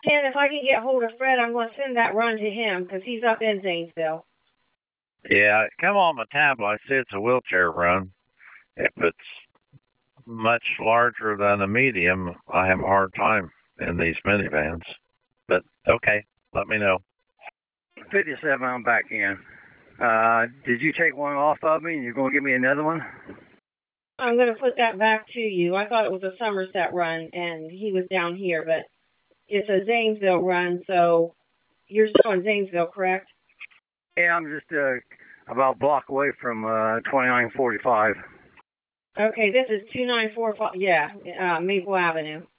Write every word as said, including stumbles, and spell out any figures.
Ken, if I can get hold of Fred, I'm going to send that run to him because he's up in Zanesville. Yeah, come on my tablet. I see it's a wheelchair run. If it's much larger than a medium, I have a hard time in these minivans. But okay, let me know. fifty-seven, I'm back in. Uh, did you take one off of me and you're going to give me another one? I'm going to put that back to you. I thought it was a Somerset run, and he was down here, but it's a Zanesville run, so you're still in Zanesville, correct? Yeah, I'm just uh, about a block away from uh, twenty-nine forty-five. Okay, this is two nine four five, yeah, uh, Maple Avenue.